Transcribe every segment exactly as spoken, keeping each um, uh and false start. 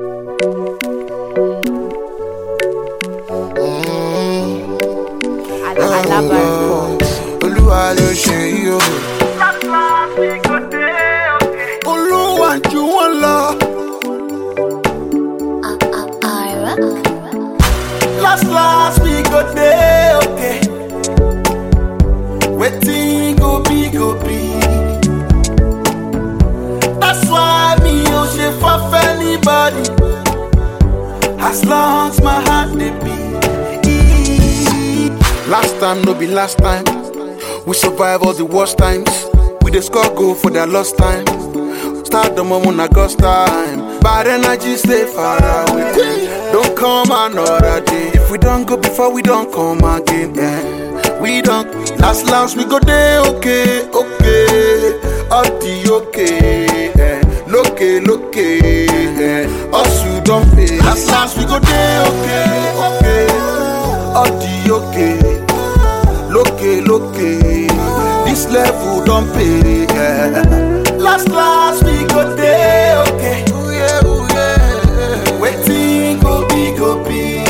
Olúwa ló ṣe yìí o. Olúwa jù wọ́n lọ. Last last we go dey okay. Wetin go be go be. That's why me no ṣe fuff anybody. As long as my heart dey beat. Last time no be last time. We survive all the worst times. We dey score goal for their lost time. Start the moment I got time. Bad energy stay far away. Don't come another day. If we don't go before, we don't come again. Yeah. We don't. Last last we go day okay, okay. All the okay. Yeah. Loke, loke. Yeah. Us you don't pay. Last last we go day okay, okay. All the okay. Loke, loke. This level don't pay. Yeah. Last last we go day okay. Ooh yeah, ooh yeah. Waiting go be go be.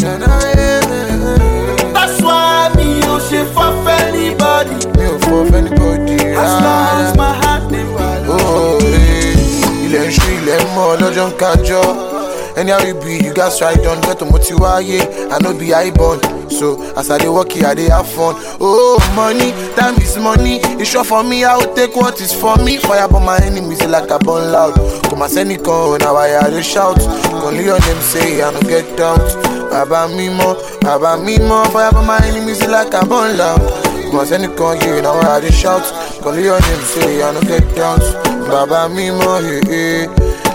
That's why me no shit for anybody. Me no for anybody. As long as my heart dey beat. Oh, il est chou, il est mort, l'autre kájọ. Anyhow you be, you got try don't get to motivaye. I know be high born. So as I dey work here, I dey have fun. Oh, money, time is money. It's sure for me, I will take what is for me. Fire for my enemies like a bun loud. Come and send it con, now I dey shout. Only your name say I no get doubt. Baba me more, Baba me more. Fire for my enemies like a bun loud. Come and send it con, yeah, now I dey shout. Only your name say I no get doubt. Baba me more, yeah, yeah.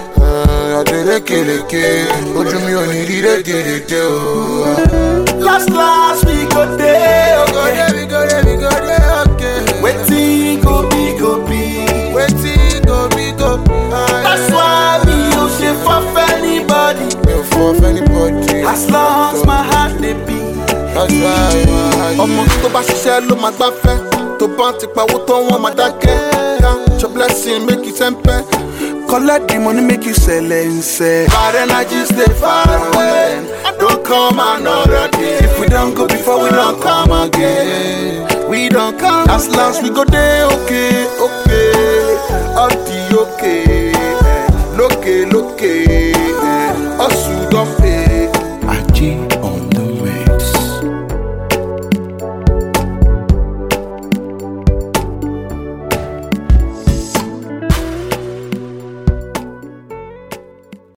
Ojú mi ò ní rí rédèrèdè o. Last last we go dey okay. We go dey, we go dey okay. Wetin go be go be. Wetin go be go be. That's why me no ṣe fuff anybody. Me no fuff anybody. As long as my heart dey beat. That's why my heart. Ọmọ tó bá ṣiṣẹ́ ló máa gbáfẹ́. Tó bá ti pawó tó wọ́n máa dákẹ́. Count your blessing make it sempe. Collect the money, make you sell and say. Bad energy stay far away. Don't come another day. If we don't go before, we don't come again. We don't come. As last we go day okay, okay. All the okay.